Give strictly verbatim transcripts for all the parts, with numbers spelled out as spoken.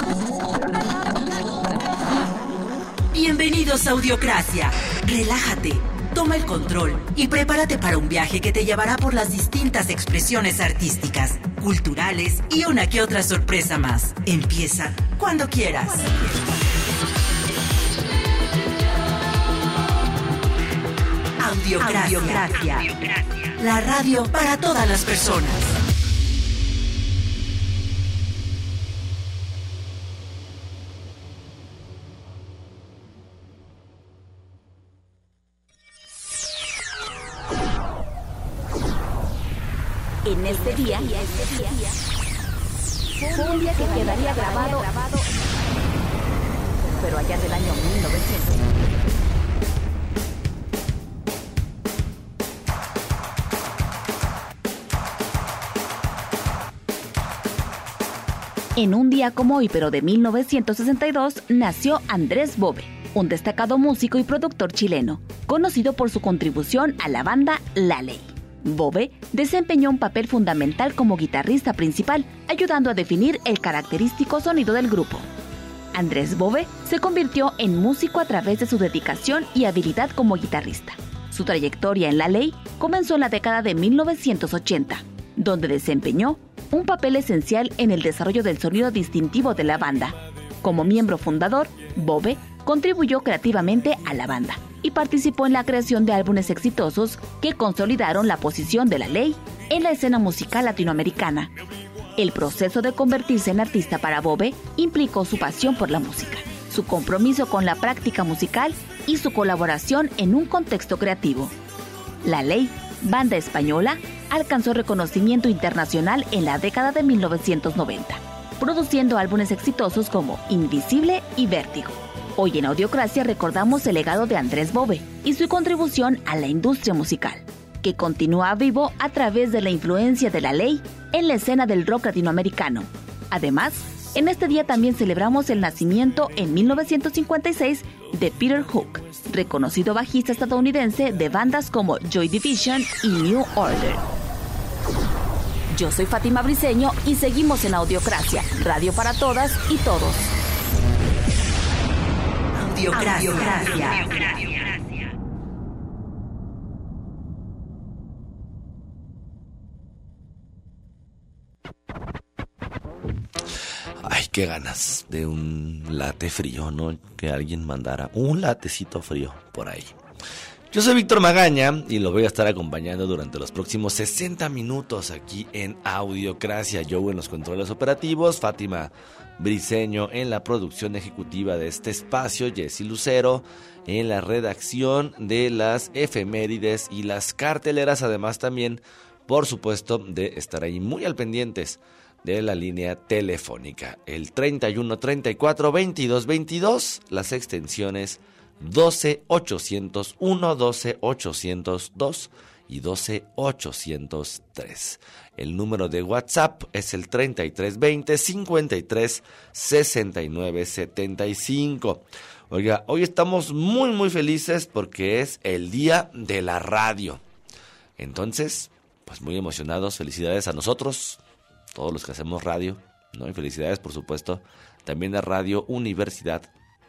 Bienvenidos a Audiocracia. Relájate, toma el control y prepárate para un viaje que te llevará por las distintas expresiones artísticas, culturales y una que otra sorpresa más. Empieza cuando quieras. Audiocracia. Audiocracia. La radio para todas las personas. En este día, fue un día que quedaría grabado, pero allá del año mil novecientos. En un día como hoy, pero de mil novecientos sesenta y dos, nació Andrés Bove, un destacado músico y productor chileno, conocido por su contribución a la banda La Ley. Bove desempeñó un papel fundamental como guitarrista principal, ayudando a definir el característico sonido del grupo. Andrés Bove se convirtió en músico a través de su dedicación y habilidad como guitarrista. Su trayectoria en La Ley comenzó en la década de mil novecientos ochenta, donde desempeñó un papel esencial en el desarrollo del sonido distintivo de la banda. Como miembro fundador, Bove contribuyó creativamente a la banda y participó en la creación de álbumes exitosos que consolidaron la posición de La Ley en la escena musical latinoamericana. El proceso de convertirse en artista para Bove implicó su pasión por la música, su compromiso con la práctica musical y su colaboración en un contexto creativo. La Ley, banda española, alcanzó reconocimiento internacional en la década de mil novecientos noventa, produciendo álbumes exitosos como Invisible y Vértigo. Hoy en Audiocracia recordamos el legado de Andrés Bove y su contribución a la industria musical, que continúa vivo a través de la influencia de La Ley en la escena del rock latinoamericano. Además, en este día también celebramos el nacimiento en mil novecientos cincuenta y seis de Peter Hook, reconocido bajista estadounidense de bandas como Joy Division y New Order. Yo soy Fátima Briceño y seguimos en Audiocracia, radio para todas y todos. Audiocracia. Audiocracia. Ay, qué ganas de un latte frío, ¿no? Que alguien mandara un latecito frío por ahí. Yo soy Víctor Magaña y lo voy a estar acompañando durante los próximos sesenta minutos aquí en Audiocracia. Yo en los controles operativos, Fátima Briceño en la producción ejecutiva de este espacio, Jessy Lucero en la redacción de las efemérides y las carteleras, además también, por supuesto, de estar ahí muy al pendientes de la línea telefónica, el treinta y uno, treinta y cuatro, veintidós, veintidós, las extensiones doce ochocientos uno, doce ochocientos dos y doce ochocientos tres. El número de WhatsApp es el treinta y tres veinte, cincuenta y tres, sesenta y nueve, setenta y cinco. Oiga, hoy estamos muy muy felices porque es el día de la radio. Entonces, pues muy emocionados, felicidades a nosotros, todos los que hacemos radio, ¿no? Y felicidades, por supuesto, también a Radio Universidad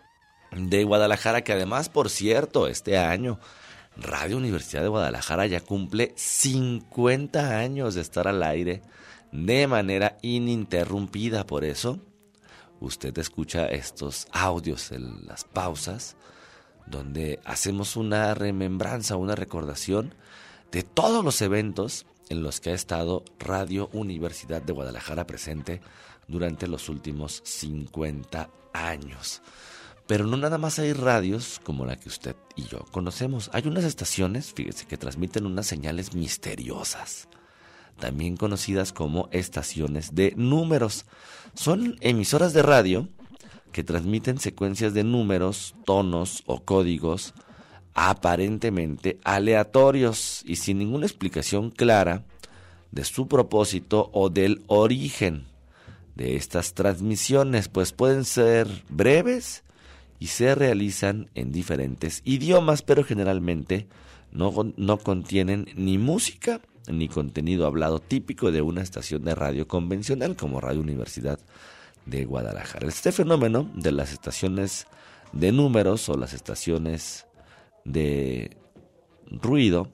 de Guadalajara, que además, por cierto, este año Radio Universidad de Guadalajara ya cumple cincuenta años de estar al aire de manera ininterrumpida. Por eso, usted escucha estos audios en las pausas, donde hacemos una remembranza, una recordación de todos los eventos en los que ha estado Radio Universidad de Guadalajara presente durante los últimos cincuenta años. Pero no nada más hay radios como la que usted y yo conocemos. Hay unas estaciones, fíjese, que transmiten unas señales misteriosas, también conocidas como estaciones de números. Son emisoras de radio que transmiten secuencias de números, tonos o códigos aparentemente aleatorios y sin ninguna explicación clara de su propósito o del origen de estas transmisiones, pues pueden ser breves y se realizan en diferentes idiomas, pero generalmente no, no contienen ni música ni contenido hablado típico de una estación de radio convencional como Radio Universidad de Guadalajara. Este fenómeno de las estaciones de números o las estaciones de ruido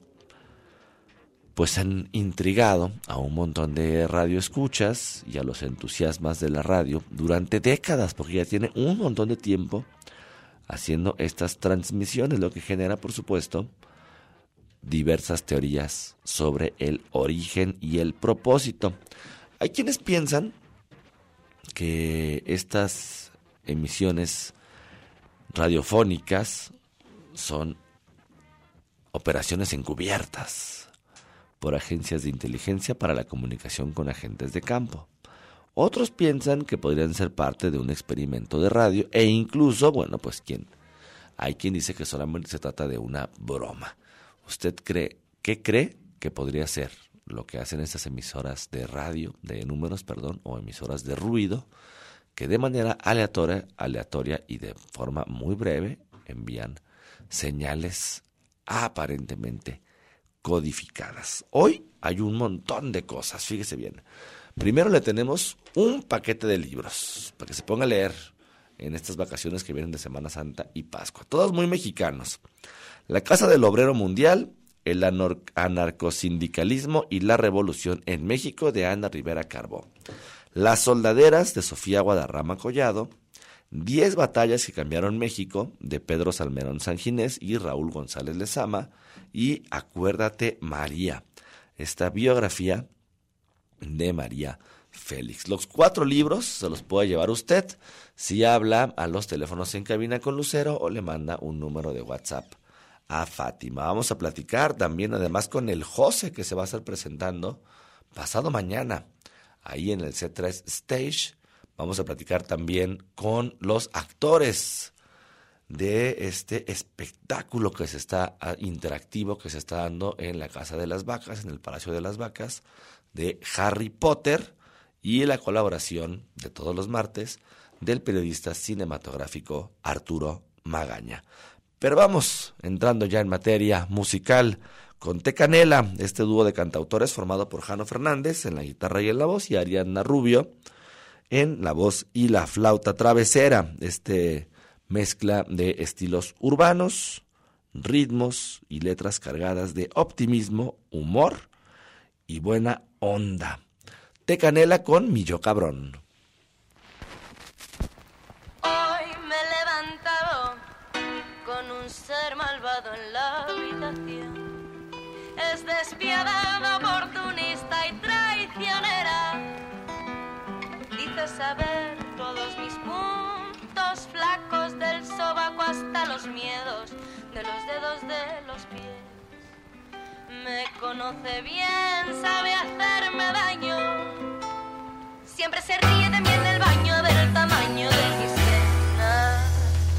pues han intrigado a un montón de radioescuchas y a los entusiastas de la radio durante décadas, porque ya tiene un montón de tiempo haciendo estas transmisiones, lo que genera, por supuesto, diversas teorías sobre el origen y el propósito. Hay quienes piensan que estas emisiones radiofónicas son operaciones encubiertas por agencias de inteligencia para la comunicación con agentes de campo. Otros piensan que podrían ser parte de un experimento de radio e incluso, bueno, pues quién. Hay quien dice que solamente se trata de una broma. ¿Usted cree, qué cree que podría ser lo que hacen estas emisoras de radio, de números, perdón, o emisoras de ruido, que de manera aleatoria, aleatoria y de forma muy breve envían señales aparentemente codificadas? Hoy hay un montón de cosas, fíjese bien. Primero le tenemos un paquete de libros para que se ponga a leer en estas vacaciones que vienen de Semana Santa y Pascua. Todos muy mexicanos. La Casa del Obrero Mundial, el anarcosindicalismo y la revolución en México, de Ana Rivera Carbó. Las soldaderas, de Sofía Guadarrama Collado. Diez batallas que cambiaron México, de Pedro Salmerón Sanginés y Raúl González Lezama. Y Acuérdate María, esta biografía de María Félix. Los cuatro libros se los puede llevar usted si habla a los teléfonos en cabina con Lucero o le manda un número de WhatsApp a Fátima. Vamos a platicar también además con el José, que se va a estar presentando pasado mañana ahí en el C tres Stage. Vamos a platicar también con los actores de este espectáculo que se está interactivo que se está dando en la Casa de las Vacas, en el Palacio de las Vacas, de Harry Potter, y la colaboración de todos los martes del periodista cinematográfico Arturo Magaña. Pero vamos entrando ya en materia musical con Té Canela, este dúo de cantautores formado por Jano Fernández en la guitarra y en la voz y Ariadna Rubio en la voz y la flauta travesera. Este mezcla de estilos urbanos, ritmos y letras cargadas de optimismo, humor y buena onda. Té Canela con Mi Yo Cabrón. Hoy me he levantado con un ser malvado en la habitación. Es despiadado, oportunista y traicionera. Dice saber todos mis puntos flacos, del sobaco hasta los miedos, de los dedos de los pies. Me conoce bien, sabe hacerme daño. Siempre se ríe de mí en el baño, del tamaño de mis piernas.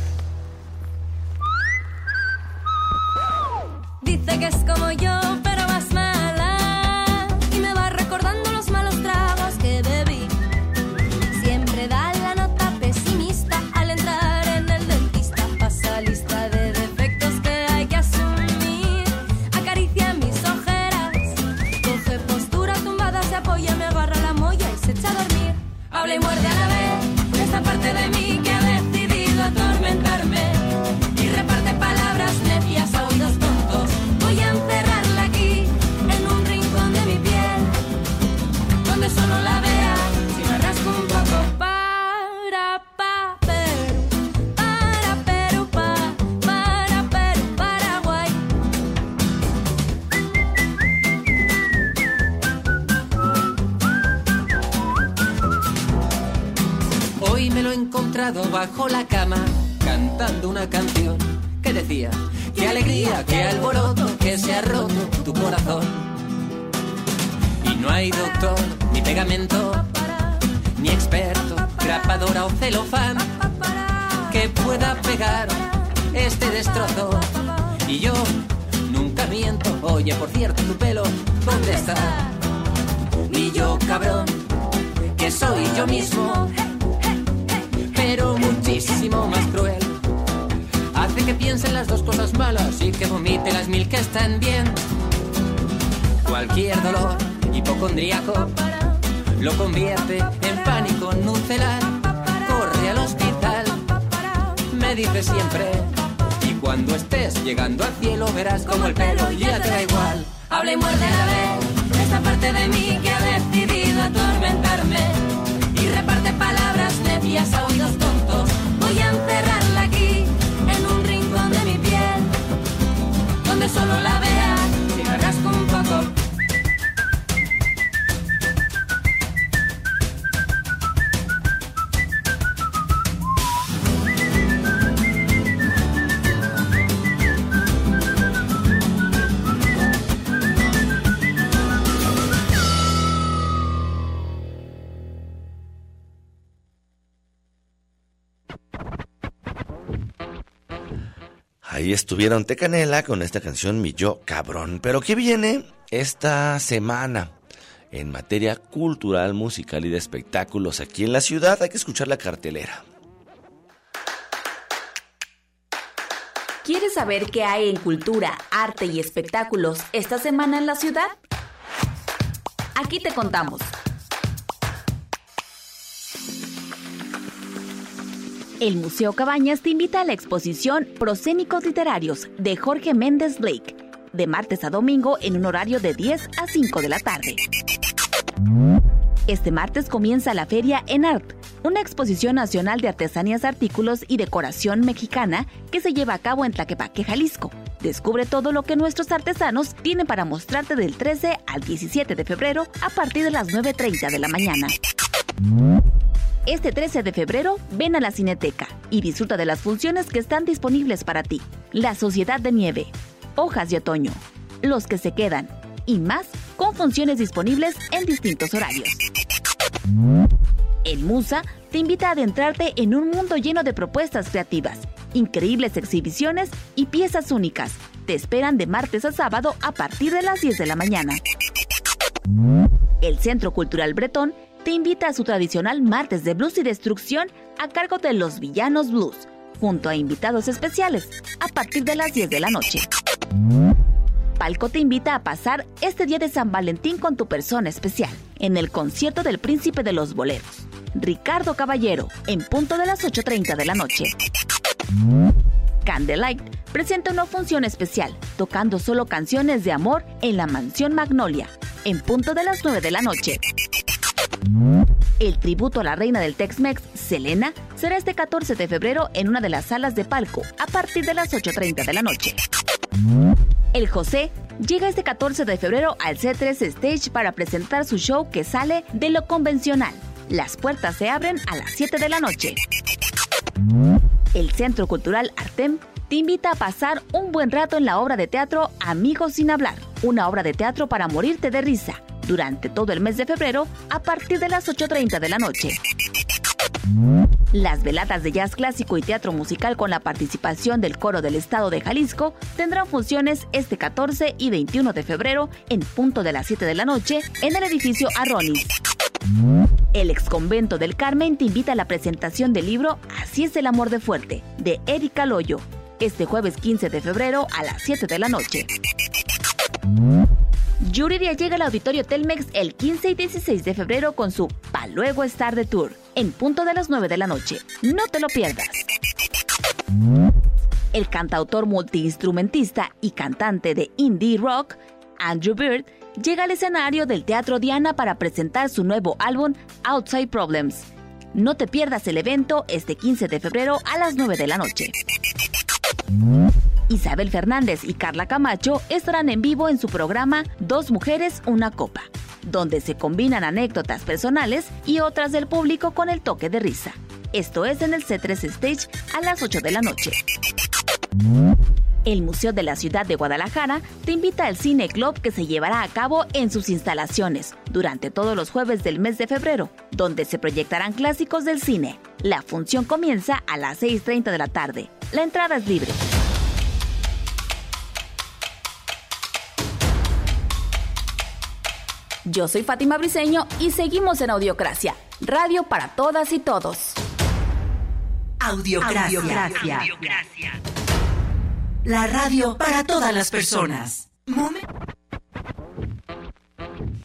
Dice que es como yo, pero más mala, y me va recordando los malos tragos que bebí. Siempre da la nota pesimista al entrar en el dentista. Pasa lista de defectos que hay que asumir. Acaricia mis ojeras, coge postura tumbada, se apoya, me agarra la molla y se echa a dormir. Habla y muerde a la vez esta parte de mí que ha decidido atormentarme y reparte palabras necias a oídos tontos. Voy a encerrarla aquí en un rincón de mi piel, donde solo la vea si me rasco un poco. Para pa Perú, para Perú, pa, para Perú, Paraguay. Hoy me lo he encontrado bajo la cama, cantando una canción que decía: qué alegría, qué alboroto, que se ha roto tu corazón. Y no hay doctor, ni pegamento, ni experto, grapadora o celofán que pueda pegar este destrozo. Y yo nunca miento. Oye, por cierto, tu pelo, ¿dónde está? Mi yo cabrón, que soy yo mismo, pero muchísimo más cruel. Hace que piense en las dos cosas malas y que vomite las mil que están bien. Cualquier dolor hipocondríaco lo convierte en pánico nucelar. dice siempre. Y cuando estés llegando al cielo verás como el pelo ya te da igual. Habla y muerde a la vez esta parte de mí que ha decidido atormentarme y reparte palabras necias a oídos tontos. Voy a encerrarla aquí en un rincón de mi piel donde solo la veas si la rasco un poco. Ahí estuvieron Tecanela con esta canción Mi Yo Cabrón. Pero ¿qué viene esta semana en materia cultural, musical y de espectáculos aquí en la ciudad? Hay que escuchar la cartelera. ¿Quieres saber qué hay en cultura, arte y espectáculos esta semana en la ciudad? Aquí te contamos. El Museo Cabañas te invita a la exposición Proscénicos Literarios de Jorge Méndez Blake, de martes a domingo en un horario de diez a cinco de la tarde. Este martes comienza la Feria En Art, una exposición nacional de artesanías, artículos y decoración mexicana que se lleva a cabo en Tlaquepaque, Jalisco. Descubre todo lo que nuestros artesanos tienen para mostrarte del trece al diecisiete de febrero a partir de las nueve treinta de la mañana. Este trece de febrero, ven a la Cineteca y disfruta de las funciones que están disponibles para ti. La Sociedad de Nieve, Hojas de Otoño, Los que se quedan y más con funciones disponibles en distintos horarios. El Musa te invita a adentrarte en un mundo lleno de propuestas creativas, increíbles exhibiciones y piezas únicas. Te esperan de martes a sábado a partir de las diez de la mañana. El Centro Cultural Bretón te invita a su tradicional martes de blues y destrucción a cargo de Los Villanos Blues, junto a invitados especiales, a partir de las diez de la noche. Palco te invita a pasar este día de San Valentín con tu persona especial, en el concierto del Príncipe de los Boleros, Ricardo Caballero, en punto de las ocho treinta de la noche. Candlelight presenta una función especial, tocando solo canciones de amor en la Mansión Magnolia, en punto de las nueve de la noche. El tributo a la reina del Tex-Mex, Selena, será este catorce de febrero en una de las salas de Palco, a partir de las ocho treinta de la noche. El José llega este catorce de febrero al C tres Stage para presentar su show que sale de lo convencional. Las puertas se abren a las siete de la noche. El Centro Cultural Artem te invita a pasar un buen rato en la obra de teatro Amigos sin hablar, una obra de teatro para morirte de risa, durante todo el mes de febrero a partir de las ocho treinta de la noche. Las veladas de jazz clásico y teatro musical con la participación del Coro del Estado de Jalisco tendrán funciones este catorce y veintiuno de febrero en punto de las siete de la noche en el edificio Arronis. El Exconvento del Carmen te invita a la presentación del libro Así es el amor de fuerte, de Erika Loyo, este jueves quince de febrero a las siete de la noche. Yuridia llega al Auditorio Telmex el quince y dieciséis de febrero con su Pa' Luego Estar de Tour, en punto de las nueve de la noche. No te lo pierdas. El cantautor multiinstrumentista y cantante de indie rock, Andrew Bird, llega al escenario del Teatro Diana para presentar su nuevo álbum Outside Problems. No te pierdas el evento este quince de febrero a las nueve de la noche. Isabel Fernández y Carla Camacho estarán en vivo en su programa Dos Mujeres, Una Copa, donde se combinan anécdotas personales y otras del público con el toque de risa. Esto es en el C tres Stage a las ocho de la noche. El Museo de la Ciudad de Guadalajara te invita al Cine Club que se llevará a cabo en sus instalaciones durante todos los jueves del mes de febrero, donde se proyectarán clásicos del cine. La función comienza a las seis treinta de la tarde. La entrada es libre. Yo soy Fátima Briceño y seguimos en Audiocracia, radio para todas y todos. Audiocracia. Audiocracia. Audiocracia. La radio para todas las personas. Momen-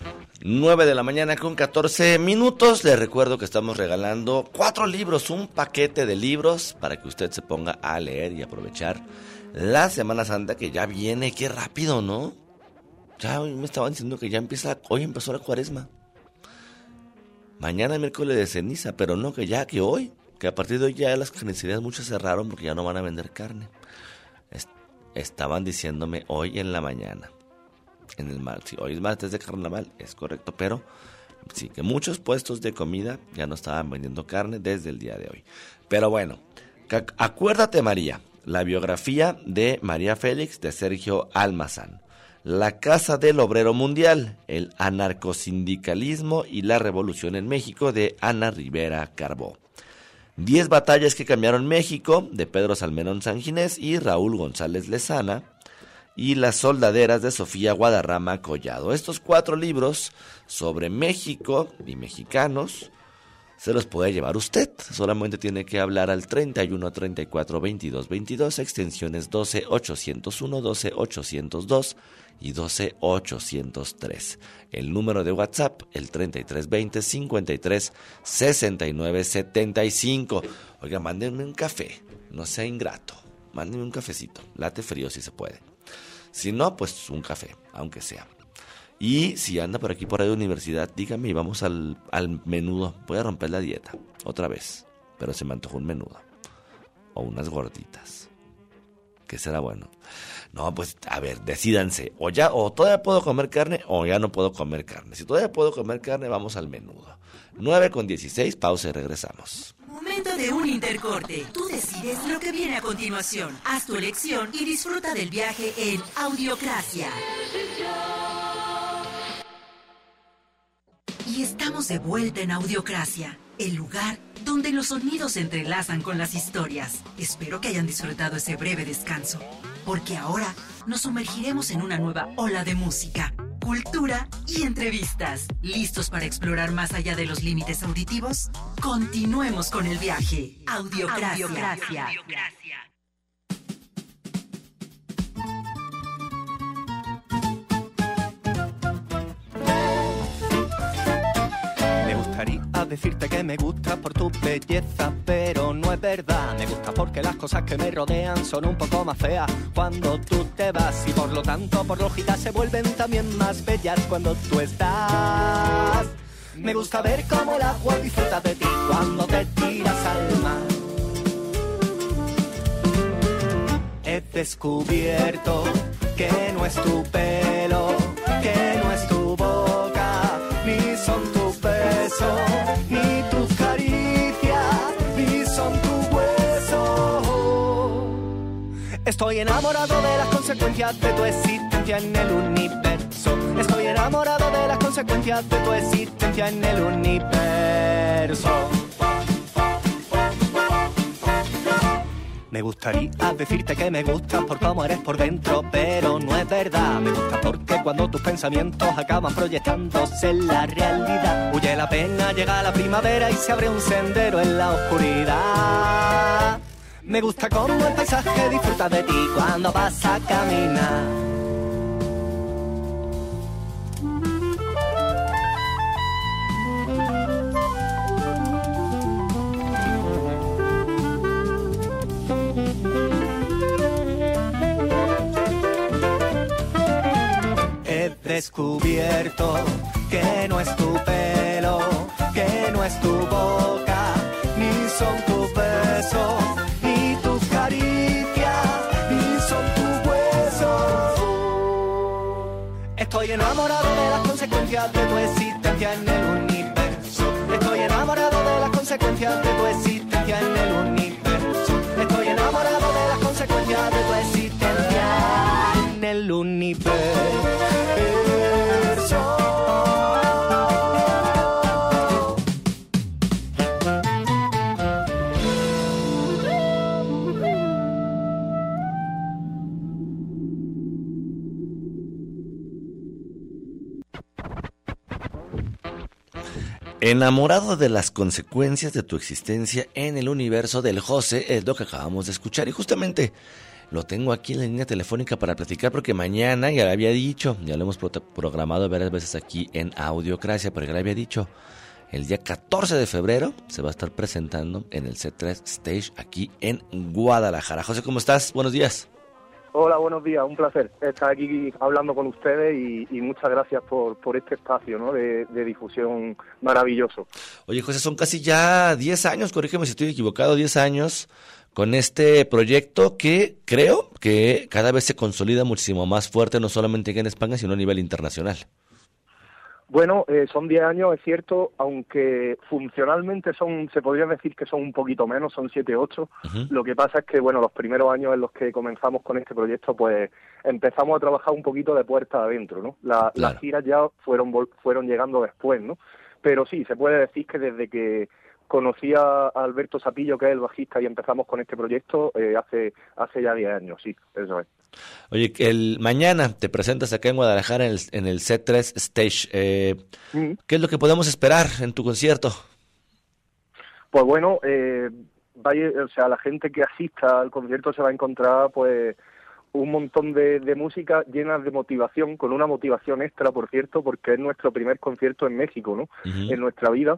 nueve de la mañana con catorce minutos. Les recuerdo que estamos regalando cuatro libros, un paquete de libros para que usted se ponga a leer y aprovechar la Semana Santa que ya viene. Qué rápido, ¿no? Ya hoy me estaban diciendo que ya empieza, hoy empezó la cuaresma. Mañana miércoles de ceniza, pero no, que ya, que hoy, que a partir de hoy ya las carnicerías muchas cerraron porque ya no van a vender carne. Est- estaban diciéndome hoy en la mañana. En el mar, sí, hoy es martes de carnaval, es correcto, pero sí que muchos puestos de comida ya no estaban vendiendo carne desde el día de hoy. Pero bueno, acuérdate María, la biografía de María Félix de Sergio Almazán, La Casa del Obrero Mundial, el anarcosindicalismo y la revolución en México de Ana Rivera Carbó, Diez batallas que cambiaron México de Pedro Salmerón Sanginés y Raúl González Lezana, y Las soldaderas de Sofía Guadarrama Collado. Estos cuatro libros sobre México y mexicanos se los puede llevar usted. Solamente tiene que hablar al treinta y uno, treinta y cuatro, veintidós, veintidós, extensiones doce, ochocientos uno, doce, ochocientos dos y doce, ochocientos tres. El número de WhatsApp, el treinta y tres, veinte, cincuenta y tres, sesenta y nueve, setenta y cinco. Oiga, mándenme un café, no sea ingrato. Mándenme un cafecito, late frío si se puede. Si no, pues un café, aunque sea. Y si anda por aquí por ahí de universidad, dígame y vamos al, al menudo. Voy a romper la dieta, otra vez. Pero se me antojó un menudo. O unas gorditas. ¿Qué será bueno? No, pues a ver, decídanse. O ya, o todavía puedo comer carne, o ya no puedo comer carne. Si todavía puedo comer carne, vamos al menudo. nueve con dieciséis, pausa y regresamos. Momento de un intercorte. Tú decides lo que viene a continuación. Haz tu elección y disfruta del viaje en Audiocracia. Y estamos de vuelta en Audiocracia, el lugar donde los sonidos se entrelazan con las historias. Espero que hayan disfrutado ese breve descanso, porque ahora nos sumergiremos en una nueva ola de música, cultura y entrevistas. ¿Listos para explorar más allá de los límites auditivos? Continuemos con el viaje. Audiocracia. Audiocracia. Audiocracia. Me gustaría decirte que me gustas por tu belleza, pero no es verdad. Me gusta porque las cosas que me rodean son un poco más feas cuando tú te vas, y por lo tanto, por lógica, se vuelven también más bellas cuando tú estás. Me gusta ver cómo el agua disfruta de ti cuando te tiras al mar. He descubierto que no es tu pelo, que no es tu boca, ni son tus besos, ni tus caricias, ni son tus huesos. Estoy enamorado de las consecuencias de tu existencia en el universo. Estoy enamorado de las consecuencias de tu existencia en el universo. Me gustaría decirte que me gustas por cómo eres por dentro, pero no es verdad. Me gusta porque cuando tus pensamientos acaban proyectándose en la realidad, huye la pena, llega la primavera y se abre un sendero en la oscuridad. Me gusta cómo el paisaje disfruta de ti cuando vas a caminar. He descubierto que no es tu pelo, que no es tu boca, ni son tus besos, ni tus caricias, ni son tus huesos. Estoy enamorado de las consecuencias de tu existencia en el universo. Estoy enamorado de las consecuencias de tu existencia en el universo. Estoy enamorado de las consecuencias de tu existencia en el universo. Enamorado de las consecuencias de tu existencia en el universo del José es lo que acabamos de escuchar. Y justamente lo tengo aquí en la línea telefónica para platicar porque mañana, ya le había dicho, ya lo hemos pro- programado varias veces aquí en Audiocracia, pero ya le había dicho, el día catorce de febrero se va a estar presentando en el C tres Stage aquí en Guadalajara. José, ¿cómo estás? Buenos días. Hola, buenos días, un placer estar aquí hablando con ustedes y, y muchas gracias por, por este espacio, ¿no? de, de difusión maravilloso. Oye, José, son casi ya diez años, corrígeme si estoy equivocado, diez años con este proyecto que creo que cada vez se consolida muchísimo más fuerte, no solamente aquí en España, sino a nivel internacional. Bueno, eh, son diez años, es cierto, aunque funcionalmente son, se podría decir que son un poquito menos, son siete, ocho. Uh-huh. Lo que pasa es que, bueno, los primeros años en los que comenzamos con este proyecto, pues empezamos a trabajar un poquito de puerta adentro, ¿no? La, claro. Las giras ya fueron fueron llegando después, ¿no? Pero sí, se puede decir que desde que conocí a Alberto Sapillo, que es el bajista, y empezamos con este proyecto eh, hace hace ya diez años, sí, eso es. Oye, el mañana te presentas acá en Guadalajara en el, en el C tres Stage. Eh, mm. ¿Qué es lo que podemos esperar en tu concierto? Pues bueno, eh, vaya, o sea, la gente que asista al concierto se va a encontrar, pues, un montón de, de música llena de motivación, con una motivación extra, por cierto, porque es nuestro primer concierto en México, ¿no? Uh-huh. En nuestra vida.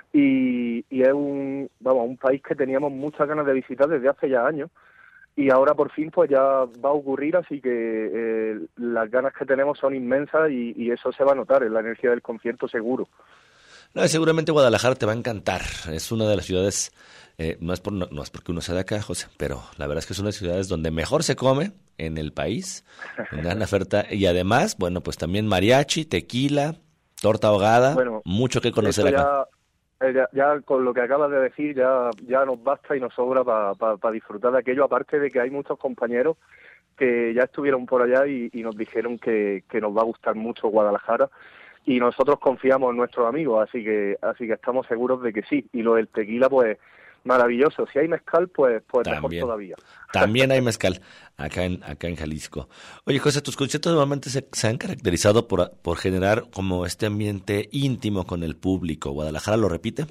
Y, y es un, vamos, un país que teníamos muchas ganas de visitar desde hace ya años. Y ahora por fin pues ya va a ocurrir, así que eh, las ganas que tenemos son inmensas y, y eso se va a notar en la energía del concierto seguro. No, seguramente Guadalajara te va a encantar. Es una de las ciudades, eh, no es por no, no es porque uno sea de acá, José, pero la verdad es que es una de las ciudades donde mejor se come en el país, en gran oferta, y además, bueno, pues también mariachi, tequila, torta ahogada, bueno, mucho que conocer acá. Ya... Ya, ya con lo que acabas de decir ya ya nos basta y nos sobra para pa, pa disfrutar de aquello, aparte de que hay muchos compañeros que ya estuvieron por allá y, y nos dijeron que, que nos va a gustar mucho Guadalajara y nosotros confiamos en nuestros amigos, así que así que estamos seguros de que sí. Y lo del tequila, pues maravilloso. Si hay mezcal, pues pues también, mejor todavía. También hay mezcal acá en acá en Jalisco. Oye, José, tus conciertos normalmente se, se han caracterizado por por generar como este ambiente íntimo con el público. ¿Guadalajara lo repite?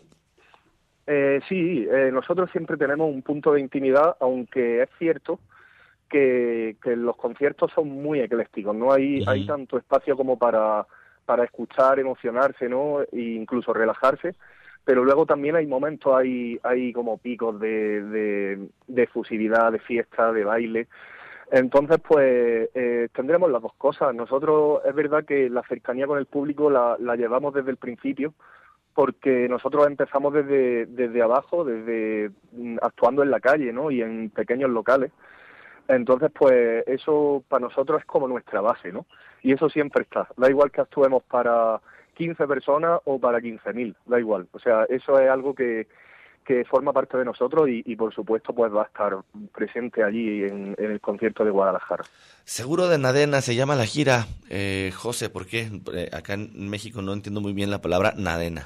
Eh, sí, eh, nosotros siempre tenemos un punto de intimidad, aunque es cierto que, que los conciertos son muy eclécticos. No hay uh-huh. hay tanto espacio como para para escuchar, emocionarse, ¿no? E incluso relajarse. Pero luego también hay momentos, hay hay como picos de, de, de efusividad, de fiesta, de baile. Entonces, pues, eh, tendremos las dos cosas. Nosotros, es verdad que la cercanía con el público la, la llevamos desde el principio, porque nosotros empezamos desde, desde abajo, desde actuando en la calle, ¿no? Y en pequeños locales. Entonces, pues, eso para nosotros es como nuestra base, ¿no? Y eso siempre está. Da igual que actuemos para quince personas o para quince mil, da igual. O sea, eso es algo que, que forma parte de nosotros y, y por supuesto pues va a estar presente allí en, en el concierto de Guadalajara. Seguro de Nadena se llama la gira, eh, José, ¿por qué? Eh, acá en México no entiendo muy bien la palabra Nadena.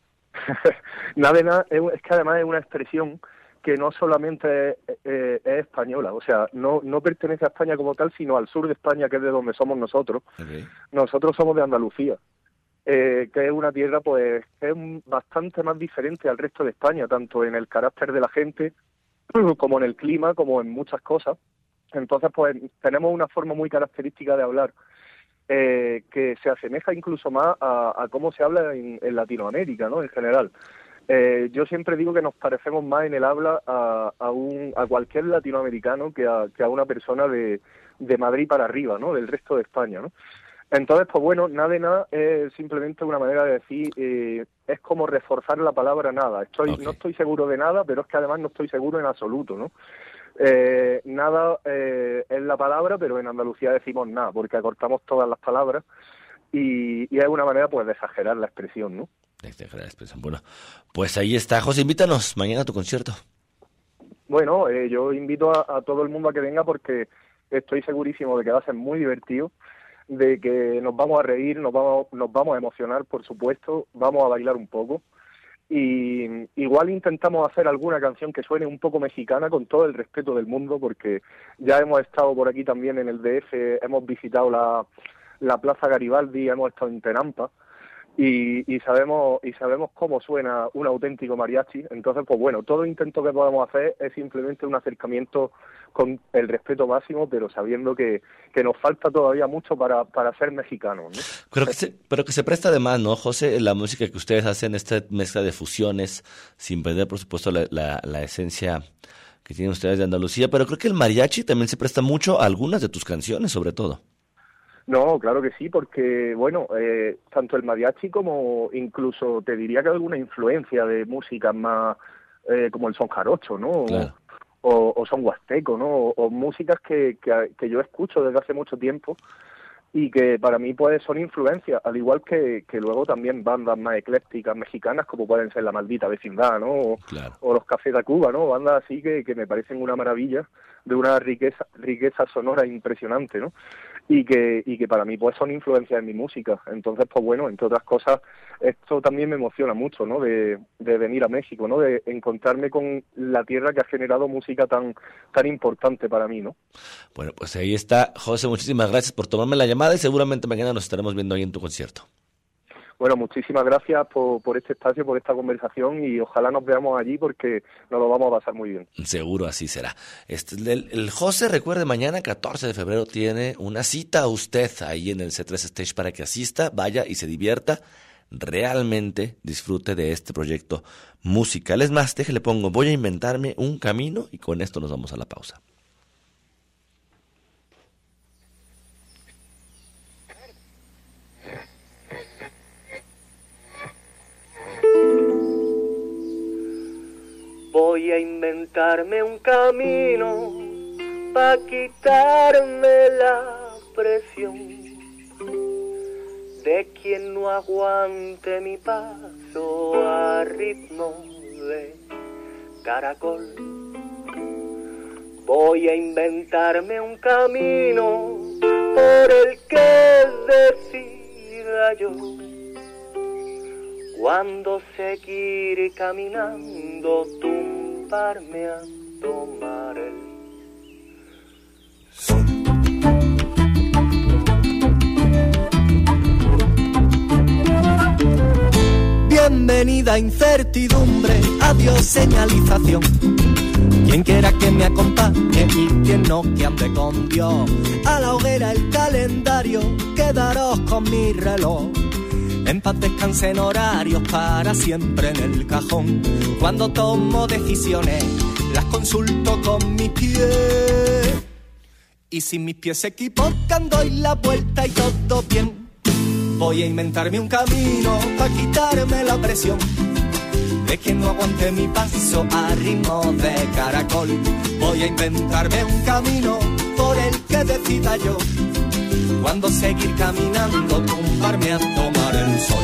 Nadena es, es que además es una expresión que no solamente es, eh, es española, o sea, no no pertenece a España como tal, sino al sur de España, que es de donde somos nosotros. Okay. Nosotros somos de Andalucía. Eh, que es una tierra pues que es bastante más diferente al resto de España, tanto en el carácter de la gente como en el clima, como en muchas cosas. Entonces pues tenemos una forma muy característica de hablar eh, que se asemeja incluso más a, a cómo se habla en, en Latinoamérica, ¿no? En general. Eh, yo siempre digo que nos parecemos más en el habla a, a, un, a cualquier latinoamericano que a, que a una persona de, de Madrid para arriba, ¿no? Del resto de España, ¿no? Entonces, pues bueno, Nadena es simplemente una manera de decir, eh, es como reforzar la palabra nada. Estoy, okay. No estoy seguro de nada, pero es que además no estoy seguro en absoluto, ¿no? Eh, nada eh, es la palabra, pero en Andalucía decimos nada, porque acortamos todas las palabras y, y es una manera pues de exagerar la expresión, ¿no? De exagerar la expresión. Bueno, pues ahí está. José, invítanos mañana a tu concierto. Bueno, eh, yo invito a, a todo el mundo a que venga porque estoy segurísimo de que va a ser muy divertido, de que nos vamos a reír, nos vamos, nos vamos a emocionar, por supuesto, vamos a bailar un poco y igual intentamos hacer alguna canción que suene un poco mexicana con todo el respeto del mundo, porque ya hemos estado por aquí también en el D F, hemos visitado la, la Plaza Garibaldi, hemos estado en Tenampa y, y sabemos y sabemos cómo suena un auténtico mariachi. Entonces, pues bueno, todo intento que podemos hacer es simplemente un acercamiento con el respeto máximo, pero sabiendo que, que nos falta todavía mucho para, para ser mexicanos, ¿no? Pero que, se, pero que se presta además, ¿no, José? La música que ustedes hacen, esta mezcla de fusiones, sin perder, por supuesto, la, la, la esencia que tienen ustedes de Andalucía, pero creo que el mariachi también se presta mucho a algunas de tus canciones, sobre todo. No, claro que sí, porque, bueno, eh, tanto el mariachi como incluso te diría que alguna influencia de músicas más eh, como el son jarocho, ¿no? Claro. O, o son huasteco, ¿no? O, o músicas que, que, que yo escucho desde hace mucho tiempo y que para mí pues son influencias, al igual que, que luego también bandas más eclécticas mexicanas como pueden ser La Maldita Vecindad, ¿no? O, claro. o los Café Tacuba, ¿no? Bandas así que, que me parecen una maravilla, de una riqueza riqueza sonora impresionante, ¿no? Y que y que para mí pues son influencias en mi música. Entonces, pues bueno, entre otras cosas, esto también me emociona mucho, ¿no? De, de venir a México, ¿no? De encontrarme con la tierra que ha generado música tan tan importante para mí, ¿no? Bueno, pues ahí está, José, muchísimas gracias por tomarme la llamada y seguramente mañana nos estaremos viendo ahí en tu concierto. Bueno, muchísimas gracias por, por este espacio, por esta conversación y ojalá nos veamos allí porque nos lo vamos a pasar muy bien. Seguro así será. Este, el, el José, recuerde, mañana catorce de febrero tiene una cita usted ahí en el C tres Stage para que asista, vaya y se divierta, realmente disfrute de este proyecto musical. Es más, déjele pongo, voy a inventarme un camino y con esto nos vamos a la pausa. Voy a inventarme un camino pa' quitarme la presión de quien no aguante mi paso a ritmo de caracol. Voy a inventarme un camino por el que decida yo cuando seguir caminando, tumbarme a tomar el sol. Bienvenida incertidumbre, adiós señalización. Quien quiera que me acompañe y quien no que ande con Dios. A la hoguera el calendario, quedaros con mi reloj. En paz descansen horarios para siempre en el cajón. Cuando tomo decisiones, las consulto con mis pies. Y si mis pies se equivocan, doy la vuelta y todo bien. Voy a inventarme un camino para quitarme la presión de quien no aguante mi paso a ritmo de caracol. Voy a inventarme un camino por el que decida yo cuando seguir caminando, tumbarme a tomar el sol.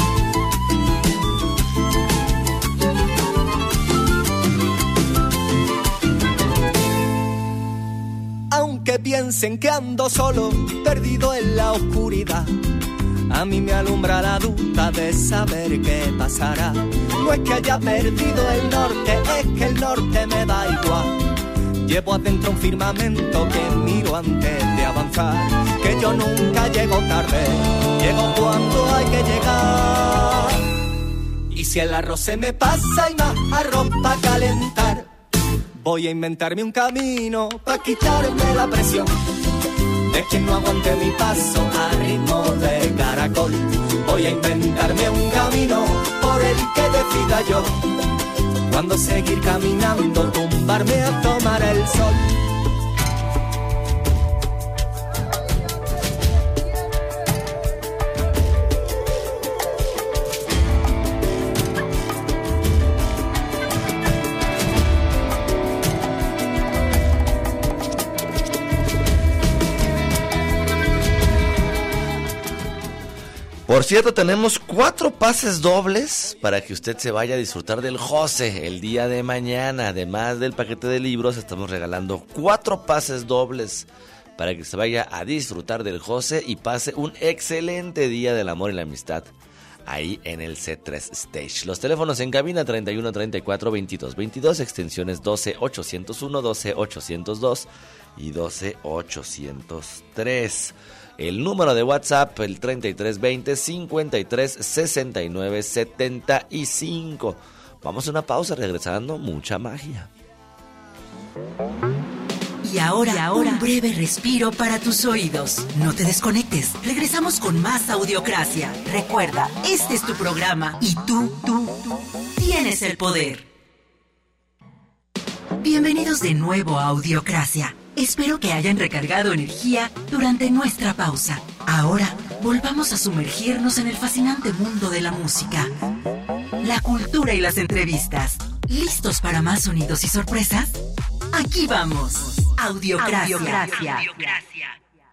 Aunque piensen que ando solo, perdido en la oscuridad, a mí me alumbra la duda de saber qué pasará. No es que haya perdido el norte, es que el norte me da igual. Llevo adentro un firmamento que miro antes de avanzar, que yo nunca llego tarde, llego cuando hay que llegar. Y si el arroz se me pasa y más arroz pa' calentar, voy a inventarme un camino pa' quitarme la presión de quien no aguante mi paso a ritmo de caracol. Voy a inventarme un camino por el que decida yo cuando seguir caminando, tumbarme a tomar el sol. Por cierto, tenemos cuatro pases dobles para que usted se vaya a disfrutar del José el día de mañana. Además del paquete de libros, estamos regalando cuatro pases dobles para que se vaya a disfrutar del José y pase un excelente día del amor y la amistad ahí en el C tres Stage. Los teléfonos en cabina treinta y uno, treinta y cuatro, veintidós, veintidós, extensiones doce, ochocientos uno, doce, ochocientos dos y doce, ochocientos tres. El número de WhatsApp, el treinta y tres veinte, cincuenta y tres, sesenta y nueve, setenta y cinco. Vamos a una pausa, regresando, mucha magia. Y ahora, y ahora, un breve respiro para tus oídos. No te desconectes. Regresamos con más Audiocracia. Recuerda, este es tu programa y tú, tú, tú tienes el poder. Bienvenidos de nuevo a Audiocracia. Espero que hayan recargado energía durante nuestra pausa. Ahora, volvamos a sumergirnos en el fascinante mundo de la música, la cultura y las entrevistas. ¿Listos para más sonidos y sorpresas? Aquí vamos. Audiocracia. Audiocracia. Audiocracia.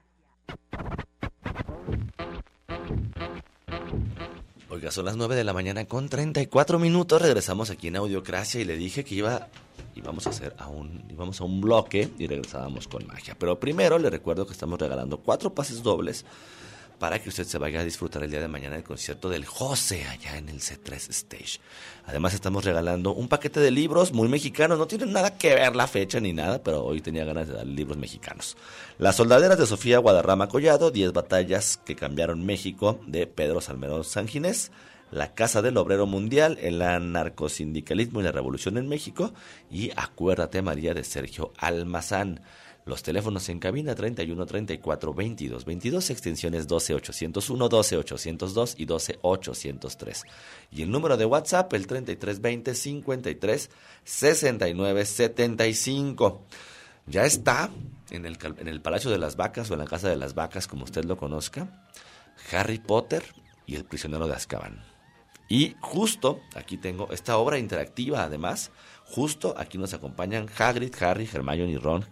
Oiga, son las nueve de la mañana con treinta y cuatro minutos. Regresamos aquí en Audiocracia y le dije que iba... íbamos a hacer a un, íbamos a un bloque y regresábamos con magia. Pero primero le recuerdo que estamos regalando cuatro pases dobles para que usted se vaya a disfrutar el día de mañana del concierto del José allá en el C tres Stage. Además estamos regalando un paquete de libros muy mexicanos. No tienen nada que ver la fecha ni nada, pero hoy tenía ganas de dar libros mexicanos. Las soldaderas de Sofía Guadarrama Collado, diez batallas que cambiaron México, de Pedro Salmerón Sanginés. La Casa del Obrero Mundial, el anarcosindicalismo y la revolución en México. Y Acuérdate María, de Sergio Almazán. Los teléfonos en cabina treinta y uno, treinta y cuatro, veintidós, veintidós, extensiones doce ochocientos uno, doce ochocientos dos y doce ochocientos tres. Y el número de WhatsApp, el treinta y tres veinte, cincuenta y tres, sesenta y nueve, setenta y cinco. Ya está en el, en el Palacio de las Vacas o en la Casa de las Vacas, como usted lo conozca, Harry Potter y el prisionero de Azkaban. Y justo aquí tengo esta obra interactiva, además, justo aquí nos acompañan Hagrid, Harry, Hermione y Ron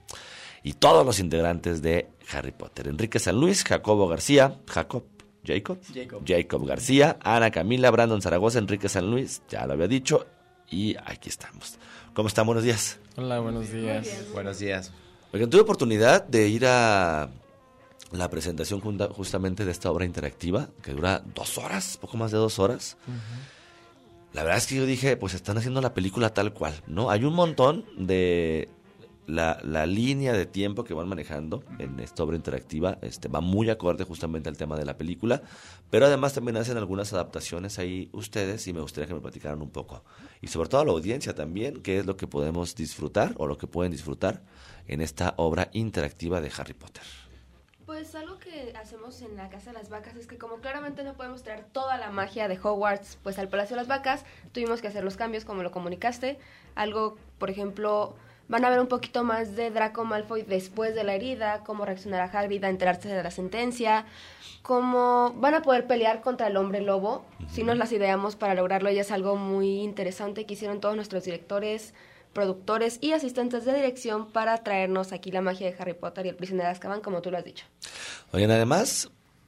y todos los integrantes de Harry Potter. Enrique San Luis, Jacobo García, Jacob, Jacob, Jacob, Jacob García, Ana Camila, Brandon Zaragoza, Enrique San Luis, ya lo había dicho, y aquí estamos. ¿Cómo están? Buenos días. Hola, buenos días. Buenos días. Oigan, tuve oportunidad de ir a la presentación justamente de esta obra interactiva, que dura dos horas, poco más de dos horas. Uh-huh. La verdad es que yo dije, pues están haciendo la película tal cual, ¿no? Hay un montón de... La, la línea de tiempo que van manejando en esta obra interactiva este, va muy acorde justamente al tema de la película, pero además también hacen algunas adaptaciones ahí ustedes y me gustaría que me platicaran un poco. Y sobre todo a la audiencia también, qué es lo que podemos disfrutar o lo que pueden disfrutar en esta obra interactiva de Harry Potter. Pues algo que hacemos en la Casa de las Vacas es que como claramente no podemos traer toda la magia de Hogwarts pues al Palacio de las Vacas, tuvimos que hacer los cambios como lo comunicaste. Algo, por ejemplo, van a ver un poquito más de Draco Malfoy después de la herida, cómo reaccionará Hagrid a enterarse de la sentencia, cómo van a poder pelear contra el hombre lobo. Uh-huh. Si nos las ideamos para lograrlo, y es algo muy interesante que hicieron todos nuestros directores, productores y asistentes de dirección para traernos aquí la magia de Harry Potter y el prisionero de Azkaban, como tú lo has dicho. Oigan, además,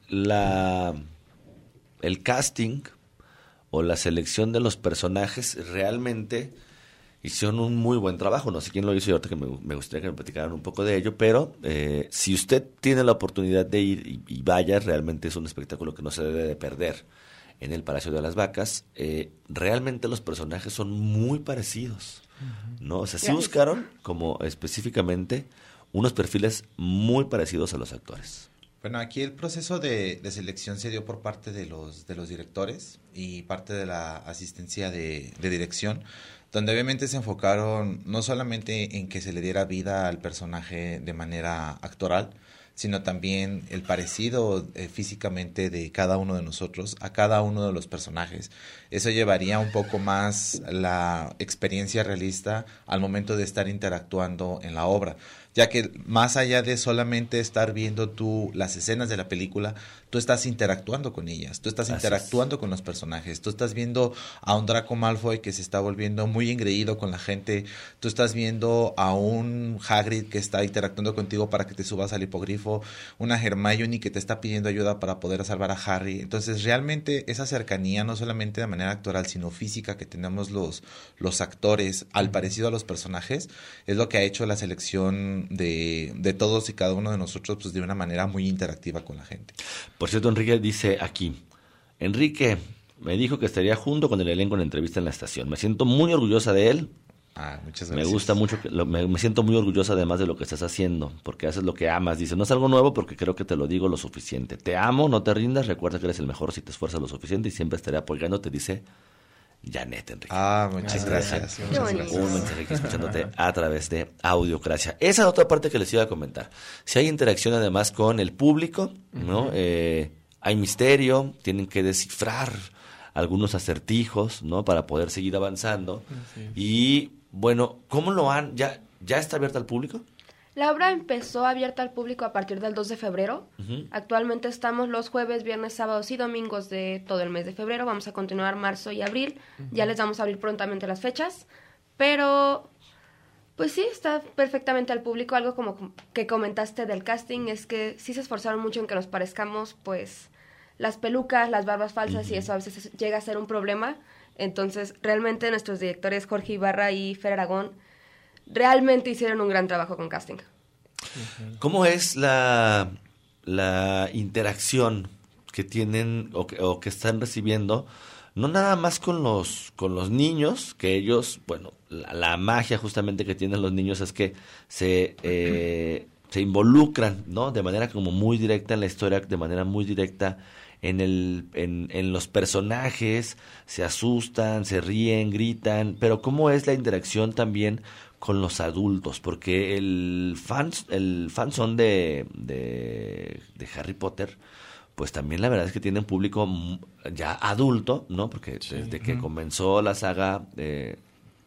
la el casting o la selección de los personajes realmente hicieron un muy buen trabajo. No sé quién lo hizo y ahorita que me, me gustaría que me platicaran un poco de ello, pero eh, si usted tiene la oportunidad de ir y, y vaya, realmente es un espectáculo que no se debe de perder en el Palacio de las Vacas. Eh, realmente los personajes son muy parecidos, ¿no? O sea, sí buscaron como específicamente unos perfiles muy parecidos a los actores. Bueno, aquí el proceso de, de selección se dio por parte de los de los directores y parte de la asistencia de, de dirección, donde obviamente se enfocaron no solamente en que se le diera vida al personaje de manera actoral, sino también el parecido eh, físicamente de cada uno de nosotros a cada uno de los personajes. Eso llevaría un poco más la experiencia realista al momento de estar interactuando en la obra, ya que más allá de solamente estar viendo tú las escenas de la película, tú estás interactuando con ellas, tú estás Así interactuando es. con los personajes, tú estás viendo a un Draco Malfoy que se está volviendo muy engreído con la gente, tú estás viendo a un Hagrid que está interactuando contigo para que te subas al hipogrifo, una Hermione que te está pidiendo ayuda para poder salvar a Harry. Entonces realmente esa cercanía, no solamente de manera actoral, sino física que tenemos los, los actores al parecido a los personajes, es lo que ha hecho la selección de, de todos y cada uno de nosotros pues de una manera muy interactiva con la gente. Por cierto, Enrique dice aquí, Enrique me dijo que estaría junto con el elenco en la entrevista en la estación. Me siento muy orgullosa de él Ah, muchas gracias. Me gusta mucho, que lo, me, me siento muy orgullosa además de lo que estás haciendo, porque haces lo que amas. Dice, no es algo nuevo porque creo que te lo digo lo suficiente. Te amo, no te rindas, recuerda que eres el mejor si te esfuerzas lo suficiente y siempre estaré apoyándote, dice Janet Enrique. Ah, muchas gracias. Qué Muchas bonito. gracias. Un mensaje aquí escuchándote a través de Audiocracia. Esa es otra parte que les iba a comentar. Si hay interacción además con el público, ¿no? Uh-huh. Eh, hay misterio, tienen que descifrar algunos acertijos, ¿no? Para poder seguir avanzando. Sí. Y bueno, ¿cómo lo han? ¿Ya, ya está abierta al público? La obra empezó abierta al público a partir del dos de febrero. Uh-huh. Actualmente estamos los jueves, viernes, sábados y domingos de todo el mes de febrero. Vamos a continuar marzo y abril. Uh-huh. Ya les vamos a abrir prontamente las fechas. Pero, pues sí, está perfectamente al público. Algo como que comentaste del casting es que sí se esforzaron mucho en que nos parezcamos, pues, las pelucas, las barbas falsas, uh-huh. y eso a veces llega a ser un problema. Entonces, realmente nuestros directores Jorge Ibarra y Fer Aragón realmente hicieron un gran trabajo con casting. ¿Cómo es la, la interacción que tienen o que, o que están recibiendo? No nada más con los, con los niños, que ellos, bueno, la, la magia justamente que tienen los niños es que se, eh, se involucran, ¿no? De manera como muy directa en la historia, de manera muy directa en el en, en los personajes, se asustan, se ríen, gritan, pero ¿cómo es la interacción también con los adultos? Porque el fans el fanzón de, de de Harry Potter, pues también la verdad es que tiene un público ya adulto, ¿no? Porque sí. desde que uh-huh. comenzó la saga de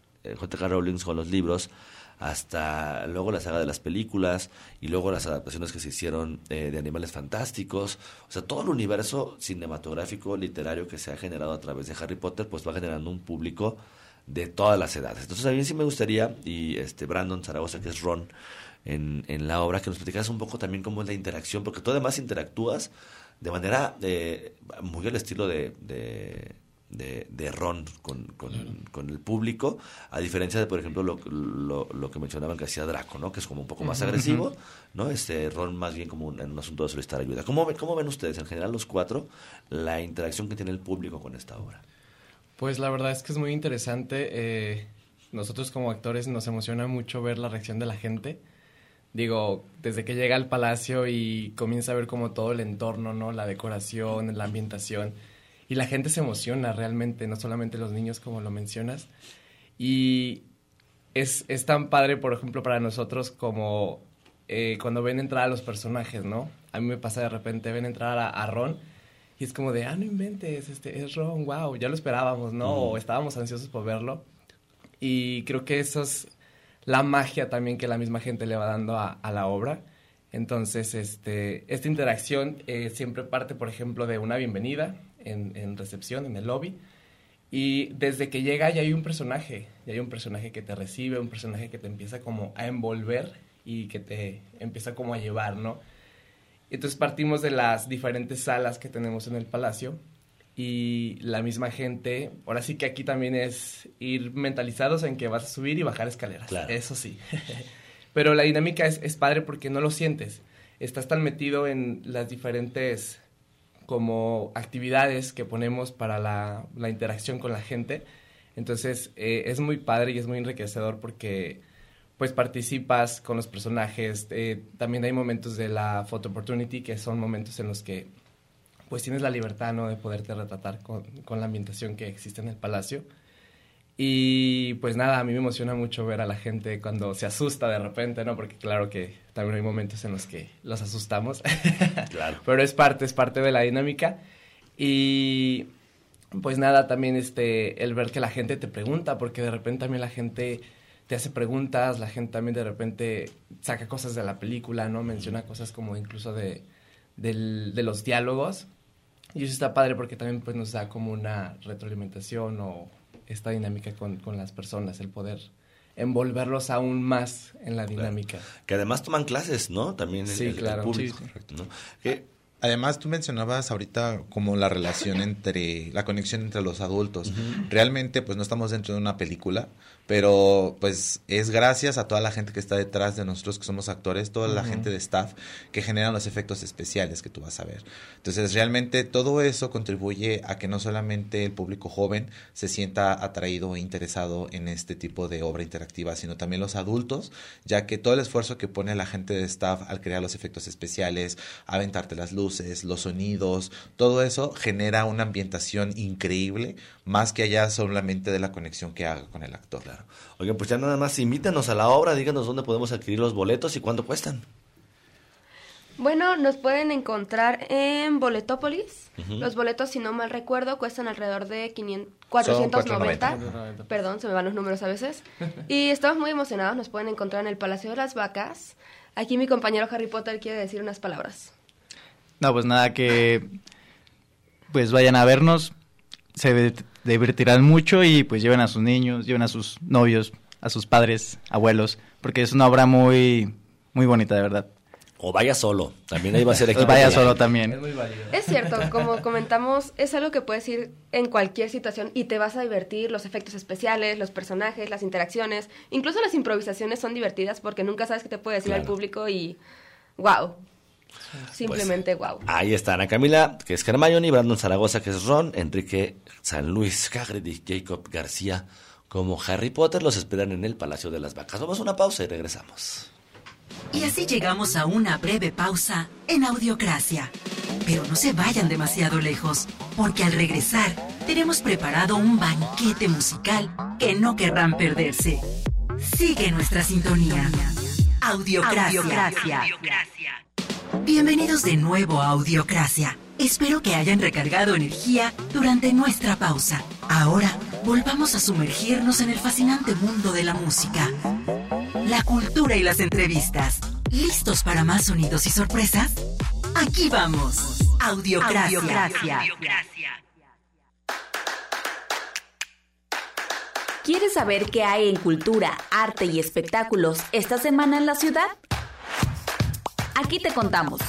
J K Rowling con los libros, hasta luego la saga de las películas y luego las adaptaciones que se hicieron eh, de Animales Fantásticos, o sea, todo el universo cinematográfico, literario que se ha generado a través de Harry Potter, pues va generando un público de todas las edades. Entonces a mí sí me gustaría, y este Brandon Zaragoza, que es Ron en, en la obra, que nos platicaras un poco también cómo es la interacción, porque tú además interactúas de manera eh, muy al estilo de... de De, de Ron con, con, claro. con el público, a diferencia de, por ejemplo, lo, lo, lo que mencionaban que hacía Draco, ¿no? Que es como un poco más uh-huh. agresivo, ¿no? Este Ron más bien como un, en un asunto de solicitar ayuda. ¿Cómo, ¿Cómo ven ustedes, en general, los cuatro, la interacción que tiene el público con esta obra? Pues la verdad es que es muy interesante. Eh, nosotros como actores nos emociona mucho ver la reacción de la gente. Digo, desde que llega al palacio y comienza a ver como todo el entorno, ¿no? La decoración, la ambientación. Y la gente se emociona realmente, no solamente los niños como lo mencionas. Y es, es tan padre, por ejemplo, para nosotros como eh, cuando ven entrar a los personajes, ¿no? A mí me pasa de repente, ven entrar a, a Ron y es como de, ah, no inventes, este, es Ron, wow, ya lo esperábamos, ¿no? Uh-huh. O estábamos ansiosos por verlo. Y creo que eso es la magia también que la misma gente le va dando a, a la obra. Entonces, este, esta interacción eh, siempre parte, por ejemplo, de una bienvenida en, en recepción, en el lobby, y desde que llega ya hay un personaje, ya hay un personaje que te recibe, un personaje que te empieza como a envolver y que te empieza como a llevar, ¿no? Entonces partimos de las diferentes salas que tenemos en el palacio y la misma gente, ahora sí que aquí también es ir mentalizados en que vas a subir y bajar escaleras, claro. Eso sí. Pero la dinámica es, es padre porque no lo sientes. Estás tan metido en las diferentes como actividades que ponemos para la, la interacción con la gente. Entonces eh, es muy padre y es muy enriquecedor porque pues participas con los personajes. Eh, también hay momentos de la photo opportunity que son momentos en los que pues tienes la libertad, ¿no? De poderte retratar con, con la ambientación que existe en el palacio. Y pues nada, a mí me emociona mucho ver a la gente cuando se asusta de repente, ¿no? Porque claro que también hay momentos en los que los asustamos. Claro. Pero es parte, es parte de la dinámica. Y pues nada, también este, el ver que la gente te pregunta, porque de repente también la gente te hace preguntas, la gente también de repente saca cosas de la película, ¿no? Menciona cosas como incluso de, del, de los diálogos. Y eso está padre porque también pues nos da como una retroalimentación o esta dinámica con, con las personas, el poder envolverlos aún más en la dinámica. Claro. Que además toman clases, ¿no? También sí, el, claro. el público. Sí, correcto, ¿no? Que, además, tú mencionabas ahorita como la relación entre, la conexión entre los adultos. Uh-huh. Realmente, pues no estamos dentro de una película, pero pues es gracias a toda la gente que está detrás de nosotros que somos actores, toda uh-huh. la gente de staff que generan los efectos especiales que tú vas a ver. Entonces realmente todo eso contribuye a que no solamente el público joven se sienta atraído e interesado en este tipo de obra interactiva, sino también los adultos, ya que todo el esfuerzo que pone la gente de staff al crear los efectos especiales, aventarte las luces, los sonidos, todo eso genera una ambientación increíble, más que allá solamente de la conexión que haga con el actor. Claro. Oigan, pues ya nada más invítanos a la obra, díganos dónde podemos adquirir los boletos y cuánto cuestan. Bueno, nos pueden encontrar en Boletópolis. Uh-huh. Los boletos, si no mal recuerdo, cuestan alrededor de quinientos, cuatrocientos noventa. Perdón, se me van los números a veces. Y estamos muy emocionados. Nos pueden encontrar en el Palacio de las Vacas. Aquí mi compañero Harry Potter quiere decir unas palabras. No, pues nada, que pues vayan a vernos. Se divertirán mucho y pues lleven a sus niños, lleven a sus novios, a sus padres, abuelos, porque es una obra muy, muy bonita, de verdad. O vaya solo, también ahí va a ser equipo. Vaya solo también. Es muy válido. Es cierto, como comentamos, es algo que puedes ir en cualquier situación y te vas a divertir. Los efectos especiales, los personajes, las interacciones, incluso las improvisaciones son divertidas porque nunca sabes qué te puede decir claro. al público y wow. Simplemente pues, wow. Ahí está Ana Camila, que es Hermione, Brandon Zaragoza, que es Ron, Enrique San Luis, Hagrid y Jacob García como Harry Potter. Los esperan en el Palacio de las Vacas. Vamos a una pausa y regresamos. Y así llegamos a una breve pausa en Audiocracia. Pero no se vayan demasiado lejos, porque al regresar tenemos preparado un banquete musical que no querrán perderse. Sigue nuestra sintonía. Audiocracia. Audiocracia. Bienvenidos de nuevo a Audiocracia. Espero que hayan recargado energía durante nuestra pausa. Ahora volvamos a sumergirnos en el fascinante mundo de la música, la cultura y las entrevistas. ¿Listos para más sonidos y sorpresas? Aquí vamos. Audiocracia. Audiocracia. ¿Quieres saber qué hay en cultura, arte y espectáculos esta semana en la ciudad? Aquí te contamos.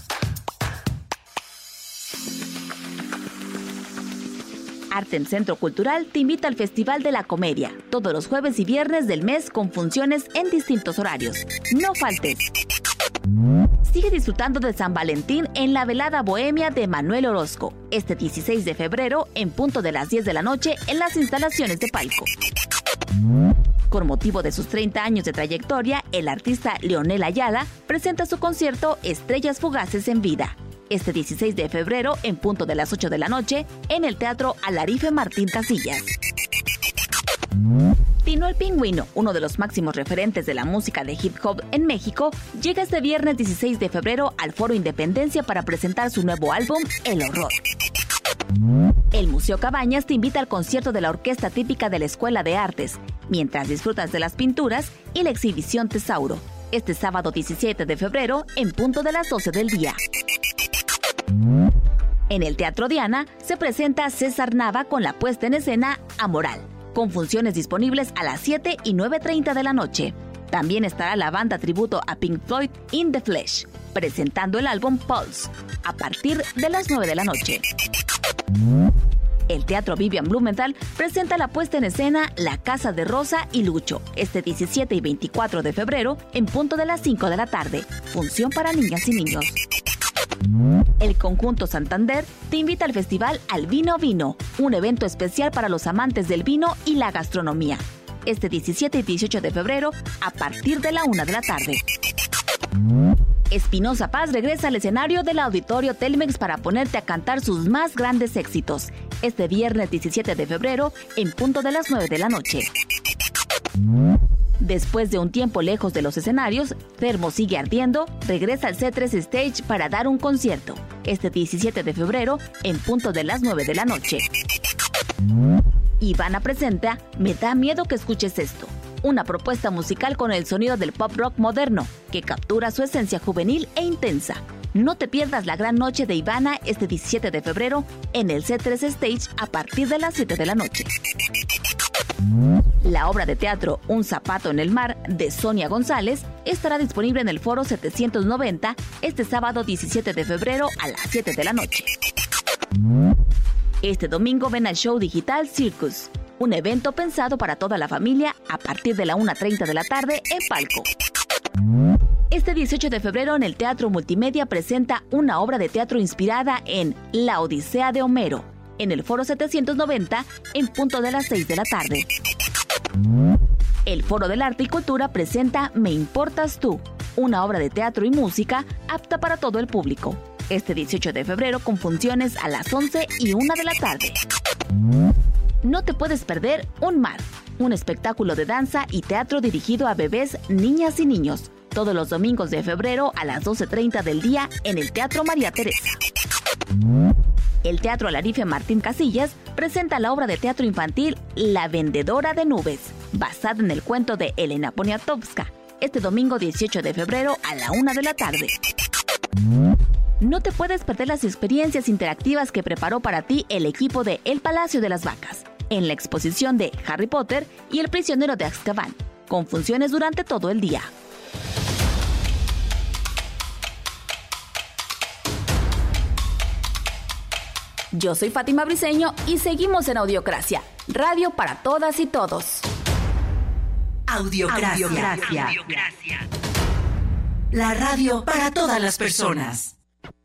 Artem Centro Cultural te invita al Festival de la Comedia, todos los jueves y viernes del mes con funciones en distintos horarios. No faltes. Sigue disfrutando de San Valentín en la velada bohemia de Manuel Orozco, este dieciséis de febrero en punto de las diez de la noche en las instalaciones de Palco. Con motivo de sus treinta años de trayectoria, el artista Leonel Ayala presenta su concierto Estrellas Fugaces en Vida, este dieciséis de febrero en punto de las ocho de la noche en el Teatro Alarife Martín Casillas. Tino el Pingüino, uno de los máximos referentes de la música de hip hop en México, llega este viernes dieciséis de febrero al Foro Independencia para presentar su nuevo álbum, El Horror. El Museo Cabañas te invita al concierto de la orquesta típica de la Escuela de Artes, mientras disfrutas de las pinturas y la exhibición Tesauro, este sábado diecisiete de febrero en punto de las doce del día. En el Teatro Diana se presenta César Nava con la puesta en escena Amoral, con funciones disponibles a las siete y nueve treinta de la noche. También estará la banda tributo a Pink Floyd In The Flesh, presentando el álbum Pulse, a partir de las nueve de la noche. El Teatro Vivian Blumenthal presenta la puesta en escena La Casa de Rosa y Lucho, este diecisiete y veinticuatro de febrero, en punto de las cinco de la tarde. Función para niñas y niños. El Conjunto Santander te invita al festival Al Vino Vino, un evento especial para los amantes del vino y la gastronomía, este diecisiete y dieciocho de febrero, a partir de la una de la tarde. Espinoza Paz regresa al escenario del Auditorio Telmex para ponerte a cantar sus más grandes éxitos, este viernes diecisiete de febrero, en punto de las nueve de la noche. Después de un tiempo lejos de los escenarios, Fermo Sigue Ardiendo regresa al C tres Stage para dar un concierto, este diecisiete de febrero, en punto de las nueve de la noche. Ivana presenta Me da miedo que escuches esto, una propuesta musical con el sonido del pop rock moderno, que captura su esencia juvenil e intensa. No te pierdas la gran noche de Ivana este diecisiete de febrero en el C tres Stage a partir de las siete de la noche. La obra de teatro Un zapato en el mar de Sonia González estará disponible en el Foro setecientos noventa este sábado diecisiete de febrero a las siete de la noche. Este domingo ven al show digital Circus, un evento pensado para toda la familia a partir de la una treinta de la tarde en Palco. Este dieciocho de febrero en el Teatro Multimedia presenta una obra de teatro inspirada en La Odisea de Homero, en el Foro setecientos noventa en punto de las seis de la tarde. El Foro del Arte y Cultura presenta Me Importas Tú, una obra de teatro y música apta para todo el público. Este dieciocho de febrero con funciones a las once y una de la tarde. No te puedes perder Un Mar, un espectáculo de danza y teatro dirigido a bebés, niñas y niños, todos los domingos de febrero a las doce treinta del día en el Teatro María Teresa. El Teatro Alarife Martín Casillas presenta la obra de teatro infantil La Vendedora de Nubes, basada en el cuento de Elena Poniatowska, este domingo dieciocho de febrero a la una de la tarde. No te puedes perder las experiencias interactivas que preparó para ti el equipo de El Palacio de las Vacas, en la exposición de Harry Potter y El Prisionero de Azkaban, con funciones durante todo el día. Yo soy Fátima Briceño y seguimos en Audiocracia, radio para todas y todos. Audiocracia. Audiocracia. La radio para todas las personas.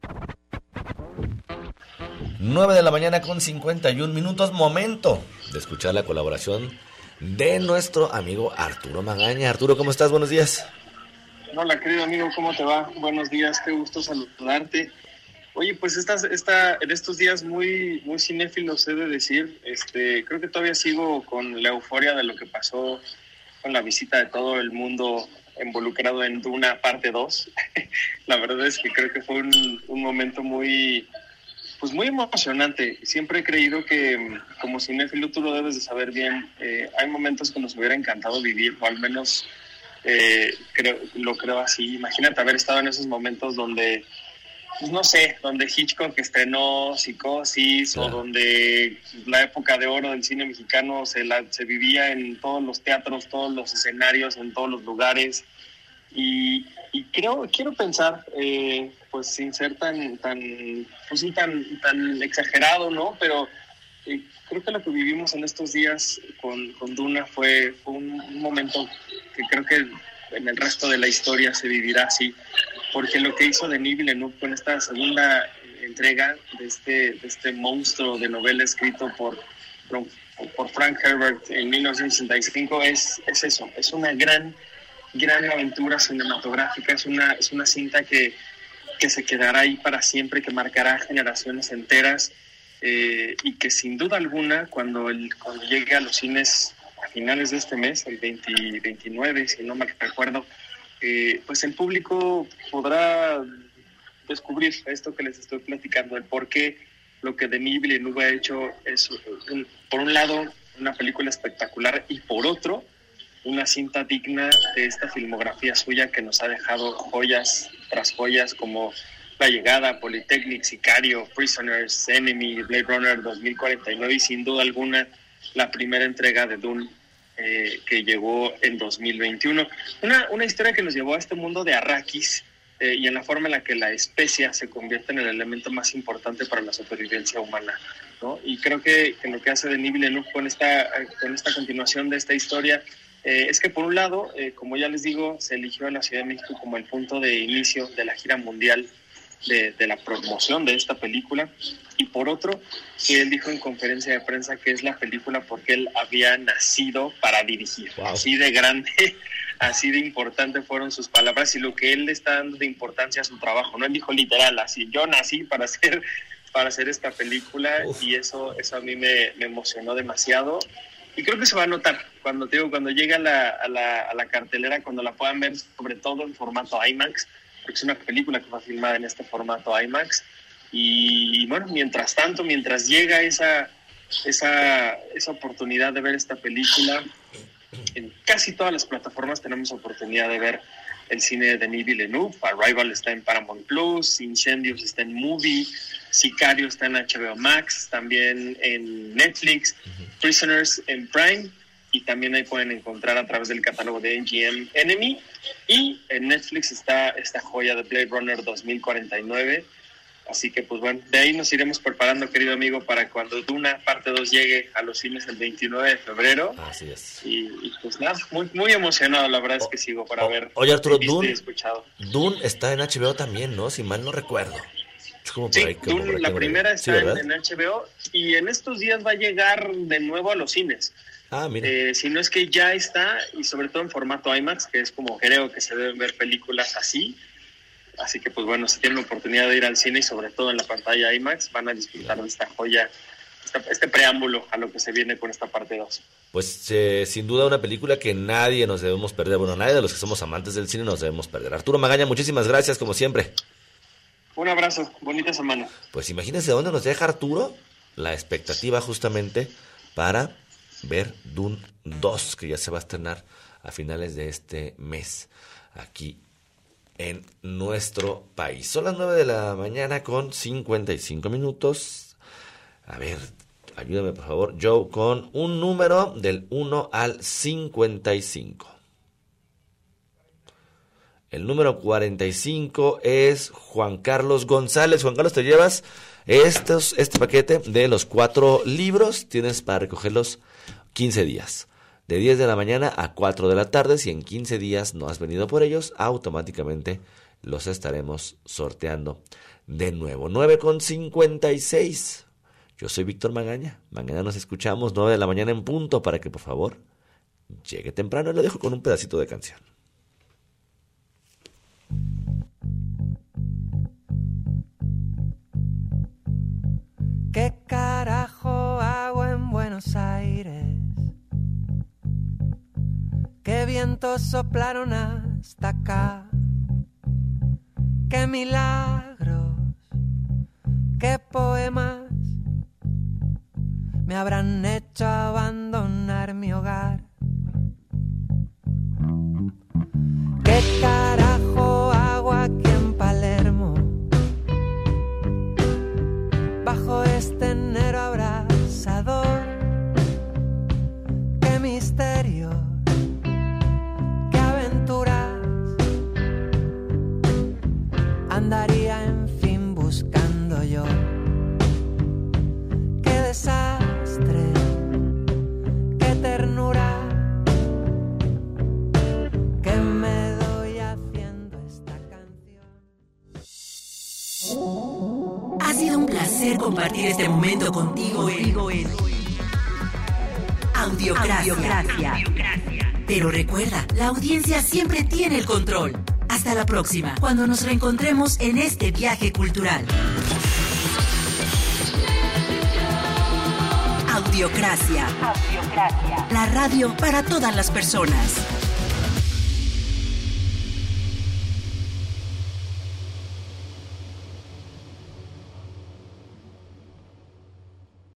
nueve de la mañana con cincuenta y un minutos, momento de escuchar la colaboración de nuestro amigo Arturo Magaña. Arturo, ¿cómo estás? Buenos días. Hola, querido amigo, ¿cómo te va? Buenos días, qué gusto saludarte. Oye, pues estas, esta, en estos días muy, muy cinéfilos, he de decir, este, creo que todavía sigo con la euforia de lo que pasó con la visita de todo el mundo involucrado en Duna parte dos. La verdad es que creo que fue un, un momento muy, pues muy emocionante. Siempre he creído que como cinéfilo tú lo debes de saber bien. Eh, hay momentos que nos hubiera encantado vivir, o al menos eh, creo, lo creo así. Imagínate haber estado en esos momentos donde, pues no sé, donde Hitchcock estrenó Psicosis, claro, o donde la época de oro del cine mexicano se, la, se vivía en todos los teatros, todos los escenarios, en todos los lugares. Y, y creo, quiero pensar, eh, pues sin ser tan, tan, pues sí, tan, tan exagerado, ¿no? Pero eh, creo que lo que vivimos en estos días con, con Duna fue, fue un, un momento que creo que en el resto de la historia se vivirá así, porque lo que hizo Denis Villeneuve con esta segunda entrega de este, de este monstruo de novela escrito por, por, por Frank Herbert en mil novecientos sesenta y cinco es, es eso, es una gran, gran aventura cinematográfica, es una, es una cinta que, que se quedará ahí para siempre, que marcará generaciones enteras, eh, y que sin duda alguna cuando, el, cuando llegue a los cines a finales de este mes, el veinte, veintinueve, si no mal recuerdo, Eh, pues el público podrá descubrir esto que les estoy platicando, el por qué lo que Denis Villeneuve ha hecho es, un, por un lado, una película espectacular y por otro, una cinta digna de esta filmografía suya que nos ha dejado joyas tras joyas como La Llegada, Polytechnic, Sicario, Prisoners, Enemy, Blade Runner dos mil cuarenta y nueve y sin duda alguna la primera entrega de Dune, Eh, que llegó en dos mil veintiuno. Una, una historia que nos llevó a este mundo de Arrakis eh, y en la forma en la que la especia se convierte en el elemento más importante para la supervivencia humana, ¿no? Y creo que, que lo que hace Denis Villeneuve con esta, con esta continuación de esta historia eh, es que por un lado, eh, como ya les digo, se eligió a la Ciudad de México como el punto de inicio de la gira mundial de, de la promoción de esta película, y por otro, que él dijo en conferencia de prensa que es la película porque él había nacido para dirigir. Wow. Así de grande, así de importante fueron sus palabras y lo que él le está dando de importancia a su trabajo. No, él dijo literal, así, yo nací para hacer, para hacer esta película. Uf. Y eso, eso a mí me, me emocionó demasiado. Y creo que se va a notar cuando, te digo, cuando llegue a la, a, la, a la cartelera, cuando la puedan ver, sobre todo en formato IMAX, porque es una película que fue filmada en este formato IMAX. Y bueno, mientras tanto, mientras llega esa, esa, esa oportunidad de ver esta película, en casi todas las plataformas tenemos oportunidad de ver el cine de Denis Villeneuve. Arrival está en Paramount Plus, Incendios está en Movie, Sicario está en H B O Max, también en Netflix, uh-huh. Prisoners en Prime, y también ahí pueden encontrar a través del catálogo de M G M Enemy, y en Netflix está esta joya de Blade Runner dos mil cuarenta y nueve. Así que, pues bueno, de ahí nos iremos preparando, querido amigo, para cuando Duna parte dos llegue a los cines el veintinueve de febrero. Así es. Y, y pues nada, muy, muy emocionado, la verdad es que sigo para o, ver. Oye, Arturo, Dune, Dune está en H B O también, ¿no? Si mal no recuerdo. Como por sí, ahí, como Dune, por la primera está sí, en, en H B O y en estos días va a llegar de nuevo a los cines. Ah, mira. Eh, si no es que ya está, y sobre todo en formato IMAX, que es como creo que se deben ver películas así. Así que, pues bueno, si tienen la oportunidad de ir al cine y sobre todo en la pantalla IMAX, van a disfrutar de esta joya, esta, este preámbulo a lo que se viene con esta parte dos. Pues eh, sin duda una película que nadie nos debemos perder. Bueno, nadie de los que somos amantes del cine nos debemos perder. Arturo Magaña, muchísimas gracias, como siempre. Un abrazo, bonita semana. Pues imagínense dónde nos deja Arturo la expectativa justamente para ver Dune dos, que ya se va a estrenar a finales de este mes aquí en nuestro país. Son las nueve de la mañana con cincuenta y cinco minutos. A ver, ayúdame por favor, Joe, con un número del uno al cincuenta y cinco. El número cuarenta y cinco es Juan Carlos González. Juan Carlos, te llevas estos, este paquete de los cuatro libros. Tienes para recogerlos quince días. De diez de la mañana a cuatro de la tarde. Si en quince días no has venido por ellos, automáticamente los estaremos sorteando de nuevo. nueve con cincuenta y seis. Yo soy Víctor Magaña. Mañana nos escuchamos nueve de la mañana en punto para que por favor llegue temprano. Y lo dejo con un pedacito de canción. ¿Qué carajo hago en Buenos Aires? ¿Qué vientos soplaron hasta acá? ¿Qué milagros? ¿Qué poemas me habrán hecho abandonar mi hogar? ¿Qué carajo hago aquí en Palermo? Bajo este enero abrasador, qué misterio, qué aventuras andaría en fin buscando yo. Qué desastre, qué ternura que me doy haciendo esta canción. Ha sido un placer compartir este momento contigo en Audiocracia. Audiocracia. Pero recuerda, la audiencia siempre tiene el control. Hasta la próxima, cuando nos reencontremos en este viaje cultural. Audiocracia. Audiocracia. La radio para todas las personas.